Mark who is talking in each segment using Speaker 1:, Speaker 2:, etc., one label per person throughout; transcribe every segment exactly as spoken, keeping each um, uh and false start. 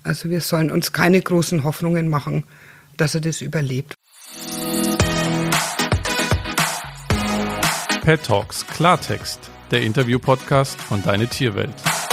Speaker 1: Also wir sollen uns keine großen Hoffnungen machen, dass er das überlebt.
Speaker 2: Pet Talks Klartext, der Interview-Podcast von Deine Tierwelt.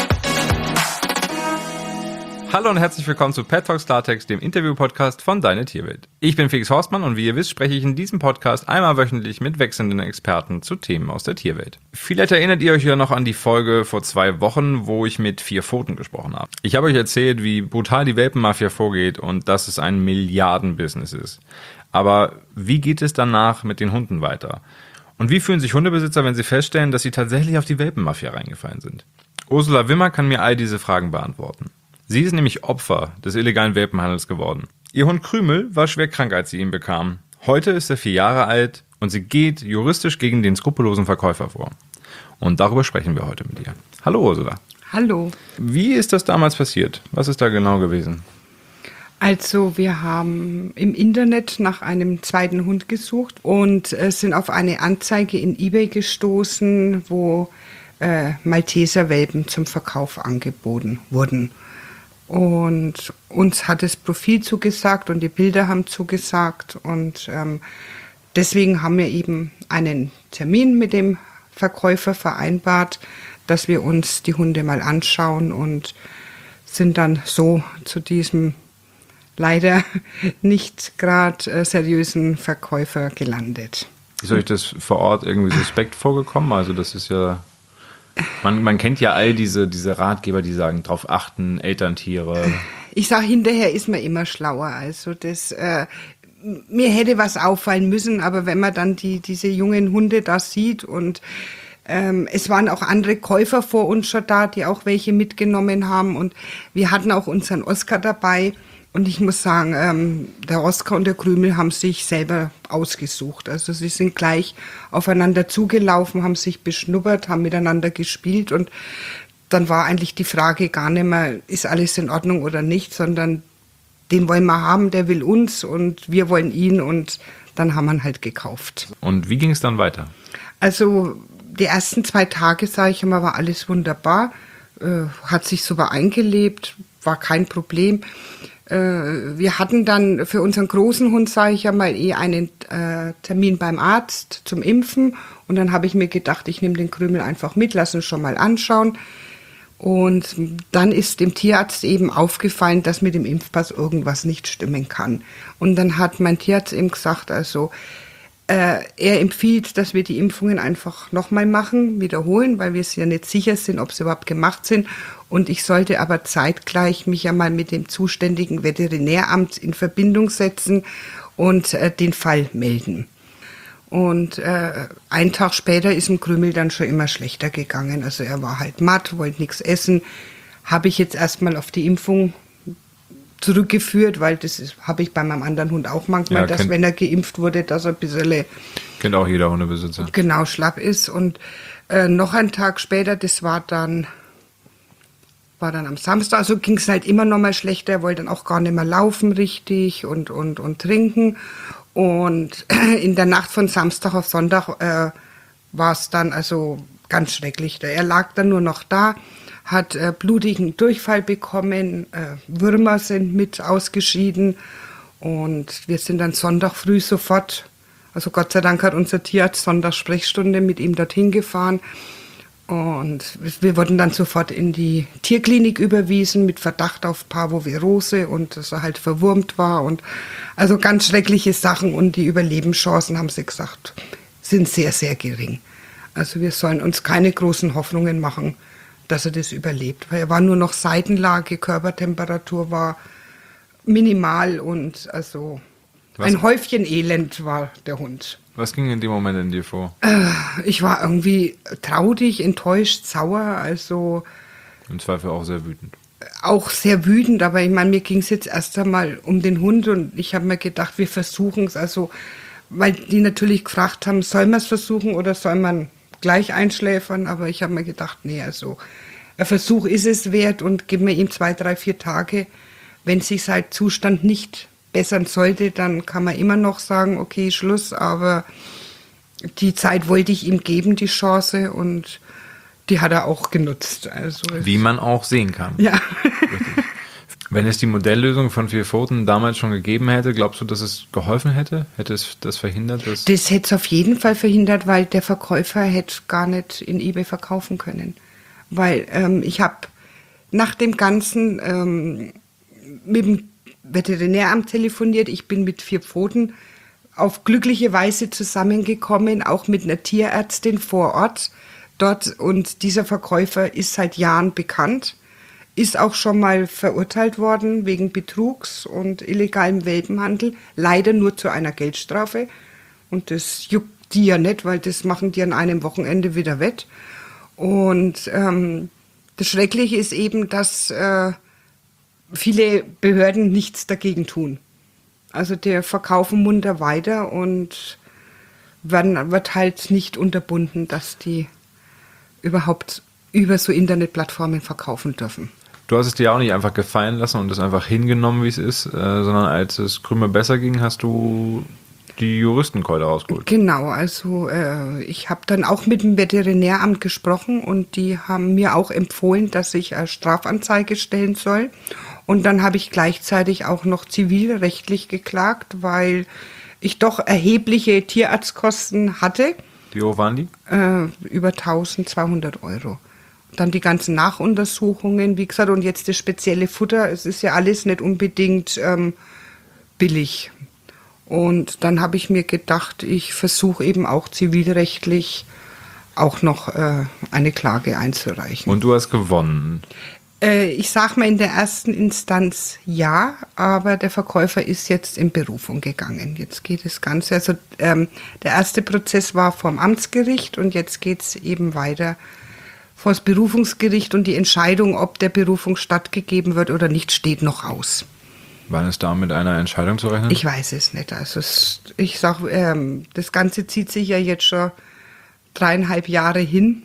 Speaker 3: Hallo und herzlich willkommen zu Pet Talks Klartext, dem Interview-Podcast von Deine Tierwelt. Ich bin Felix Horstmann und wie ihr wisst, spreche ich in diesem Podcast einmal wöchentlich mit wechselnden Experten zu Themen aus der Tierwelt. Vielleicht erinnert ihr euch ja noch an die Folge vor zwei Wochen, wo ich mit Vier Pfoten gesprochen habe. Ich habe euch erzählt, wie brutal die Welpenmafia vorgeht und dass es ein Milliardenbusiness ist. Aber wie geht es danach mit den Hunden weiter? Und wie fühlen sich Hundebesitzer, wenn sie feststellen, dass sie tatsächlich auf die Welpenmafia reingefallen sind? Ursula Wimmer kann mir all diese Fragen beantworten. Sie ist nämlich Opfer des illegalen Welpenhandels geworden. Ihr Hund Krümel war schwer krank, als sie ihn bekam. Heute ist er vier Jahre alt und sie geht juristisch gegen den skrupellosen Verkäufer vor. Und darüber sprechen wir heute mit ihr. Hallo Ursula.
Speaker 1: Hallo.
Speaker 3: Wie ist das damals passiert? Was ist da genau gewesen?
Speaker 1: Also wir haben im Internet nach einem zweiten Hund gesucht und äh, sind auf eine Anzeige in eBay gestoßen, wo äh, Malteser-Welpen zum Verkauf angeboten wurden. Und uns hat das Profil zugesagt und die Bilder haben zugesagt. Und ähm, deswegen haben wir eben einen Termin mit dem Verkäufer vereinbart, dass wir uns die Hunde mal anschauen und sind dann so zu diesem leider nicht gerade äh, seriösen Verkäufer gelandet.
Speaker 3: Ist euch das vor Ort irgendwie suspekt vorgekommen? Also das ist ja... Man, man kennt ja all diese, diese Ratgeber, die sagen, drauf achten, Elterntiere.
Speaker 1: Ich sage, hinterher ist man immer schlauer. Also das, äh, mir hätte was auffallen müssen, aber wenn man dann die, diese jungen Hunde da sieht und ähm, es waren auch andere Käufer vor uns schon da, die auch welche mitgenommen haben und wir hatten auch unseren Oscar dabei. Und ich muss sagen, ähm, der Oskar und der Krümel haben sich selber ausgesucht. Also sie sind gleich aufeinander zugelaufen, haben sich beschnuppert, haben miteinander gespielt und dann war eigentlich die Frage gar nicht mehr, ist alles in Ordnung oder nicht, sondern den wollen wir haben, der will uns und wir wollen ihn und dann haben wir ihn halt gekauft.
Speaker 3: Und wie ging es dann weiter?
Speaker 1: Also die ersten zwei Tage, sage ich immer, war alles wunderbar, äh, hat sich super eingelebt, war kein Problem. Wir hatten dann für unseren großen Hund, sage ich ja mal, eh einen äh, Termin beim Arzt zum Impfen. Und dann habe ich mir gedacht, ich nehme den Krümel einfach mit, lass uns schon mal anschauen. Und dann ist dem Tierarzt eben aufgefallen, dass mit dem Impfpass irgendwas nicht stimmen kann. Und dann hat mein Tierarzt eben gesagt, also äh, er empfiehlt, dass wir die Impfungen einfach nochmal machen, wiederholen, weil wir ja nicht sicher sind, ob sie überhaupt gemacht sind. Und ich sollte aber zeitgleich mich ja mal mit dem zuständigen Veterinäramt in Verbindung setzen und äh, den Fall melden. Und äh, einen Tag später ist dem Krümel dann schon immer schlechter gegangen. Also er war halt matt, wollte nichts essen. Habe ich jetzt erstmal auf die Impfung zurückgeführt, weil das habe ich bei meinem anderen Hund auch manchmal, ja, dass wenn er geimpft wurde, dass er ein bisschen...
Speaker 3: Kennt auch jeder Hundebesitzer.
Speaker 1: Genau, schlapp ist. Und äh, noch einen Tag später, das war dann... war dann am Samstag, also ging es halt immer noch mal schlechter, er wollte dann auch gar nicht mehr laufen richtig und, und, und trinken. Und in der Nacht von Samstag auf Sonntag äh, war es dann also ganz schrecklich. Er lag dann nur noch da, hat äh, blutigen Durchfall bekommen, äh, Würmer sind mit ausgeschieden und wir sind dann Sonntag früh sofort, also Gott sei Dank hat unser Tierarzt Sonntag Sprechstunde mit ihm dorthin gefahren. Und wir wurden dann sofort in die Tierklinik überwiesen mit Verdacht auf Parvovirose und dass er halt verwurmt war und also ganz schreckliche Sachen und die Überlebenschancen, haben sie gesagt, sind sehr, sehr gering. Also wir sollen uns keine großen Hoffnungen machen, dass er das überlebt, weil er war nur noch Seitenlage, Körpertemperatur war minimal und also Was? ein Häufchen Elend war der Hund.
Speaker 3: Was ging in dem Moment in dir vor?
Speaker 1: Ich war irgendwie traurig, enttäuscht, sauer, also...
Speaker 3: Im Zweifel auch sehr wütend.
Speaker 1: Auch sehr wütend, aber ich meine, mir ging es jetzt erst einmal um den Hund und ich habe mir gedacht, wir versuchen es, also, weil die natürlich gefragt haben, soll man es versuchen oder soll man gleich einschläfern, aber ich habe mir gedacht, nee, also, ein Versuch ist es wert und gib mir ihm zwei, drei, vier Tage, wenn sich sein Zustand nicht bessern sollte, dann kann man immer noch sagen, okay, Schluss, aber die Zeit wollte ich ihm geben, die Chance, und die hat er auch genutzt. Also
Speaker 3: wie man auch sehen kann.
Speaker 1: Ja.
Speaker 3: Wenn es die Modelllösung von Vier Pfoten damals schon gegeben hätte, glaubst du, dass es geholfen hätte? Hätte es das verhindert? Dass
Speaker 1: Das hätte es auf jeden Fall verhindert, weil der Verkäufer hätte gar nicht in eBay verkaufen können. Weil ähm, ich habe nach dem Ganzen ähm, mit dem Veterinäramt telefoniert. Ich bin mit Vier Pfoten auf glückliche Weise zusammengekommen, auch mit einer Tierärztin vor Ort dort. Und dieser Verkäufer ist seit Jahren bekannt, ist auch schon mal verurteilt worden wegen Betrugs und illegalem Welpenhandel. Leider nur zu einer Geldstrafe. Und das juckt die ja nicht, weil das machen die an einem Wochenende wieder wett. Und ähm, das Schreckliche ist eben, dass äh, viele Behörden nichts dagegen tun. Also der verkaufen munter weiter und werden, wird halt nicht unterbunden, dass die überhaupt über so Internetplattformen verkaufen dürfen.
Speaker 3: Du hast es dir auch nicht einfach gefallen lassen und es einfach hingenommen, wie es ist, äh, sondern als es Krümel besser ging, hast du die Juristenkeule rausgeholt.
Speaker 1: Genau, also äh, ich habe dann auch mit dem Veterinäramt gesprochen und die haben mir auch empfohlen, dass ich eine Strafanzeige stellen soll. Und dann habe ich gleichzeitig auch noch zivilrechtlich geklagt, weil ich doch erhebliche Tierarztkosten hatte.
Speaker 3: Wie hoch waren die?
Speaker 1: Äh, über eintausendzweihundert Euro. Dann die ganzen Nachuntersuchungen, wie gesagt, und jetzt das spezielle Futter. Es ist ja alles nicht unbedingt ähm, billig. Und dann habe ich mir gedacht, ich versuche eben auch zivilrechtlich auch noch äh, eine Klage einzureichen.
Speaker 3: Und du hast gewonnen?
Speaker 1: Äh, ich sage mal in der ersten Instanz ja, aber der Verkäufer ist jetzt in Berufung gegangen. Jetzt geht das Ganze, also ähm, der erste Prozess war vorm Amtsgericht und jetzt geht es eben weiter vor das Berufungsgericht und die Entscheidung, ob der Berufung stattgegeben wird oder nicht, steht noch aus.
Speaker 3: Wann ist da mit einer Entscheidung zu rechnen?
Speaker 1: Ich weiß es nicht. Also es, ich sag, ähm, das Ganze zieht sich ja jetzt schon dreieinhalb Jahre hin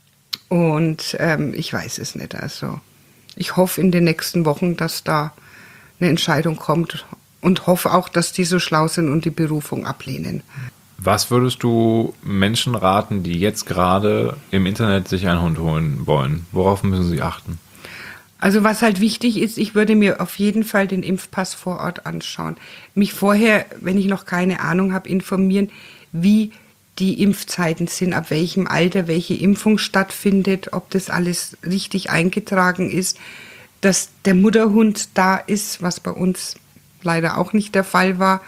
Speaker 1: und ähm, ich weiß es nicht. Also ich hoffe in den nächsten Wochen, dass da eine Entscheidung kommt und hoffe auch, dass die so schlau sind und die Berufung ablehnen.
Speaker 3: Was würdest du Menschen raten, die jetzt gerade im Internet sich einen Hund holen wollen? Worauf müssen sie achten?
Speaker 1: Also was halt wichtig ist, ich würde mir auf jeden Fall den Impfpass vor Ort anschauen. Mich vorher, wenn ich noch keine Ahnung habe, informieren, wie die Impfzeiten sind, ab welchem Alter welche Impfung stattfindet, ob das alles richtig eingetragen ist, dass der Mutterhund da ist, was bei uns leider auch nicht der Fall war.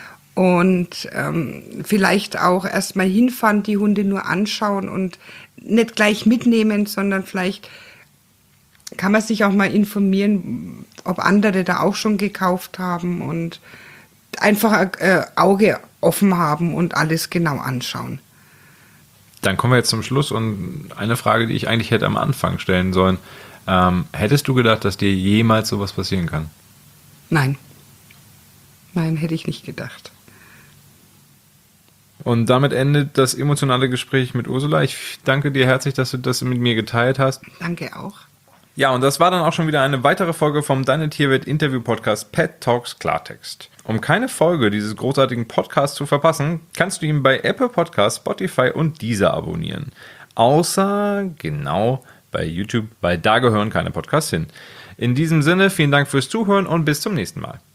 Speaker 1: Und ähm, vielleicht auch erstmal hinfahren, die Hunde nur anschauen und nicht gleich mitnehmen, sondern vielleicht kann man sich auch mal informieren, ob andere da auch schon gekauft haben und einfach ein äh, Auge offen haben und alles genau anschauen.
Speaker 3: Dann kommen wir jetzt zum Schluss und eine Frage, die ich eigentlich hätte am Anfang stellen sollen. Ähm, hättest du gedacht, dass dir jemals sowas passieren kann?
Speaker 1: Nein. Nein, hätte ich nicht gedacht.
Speaker 3: Und damit endet das emotionale Gespräch mit Ursula. Ich danke dir herzlich, dass du das mit mir geteilt hast.
Speaker 1: Danke auch.
Speaker 3: Ja, und das war dann auch schon wieder eine weitere Folge vom Deine Tierwelt Interview Podcast Pet Talks Klartext. Um keine Folge dieses großartigen Podcasts zu verpassen, kannst du ihn bei Apple Podcasts, Spotify und Deezer abonnieren. Außer, genau, bei YouTube, weil da gehören keine Podcasts hin. In diesem Sinne, vielen Dank fürs Zuhören und bis zum nächsten Mal.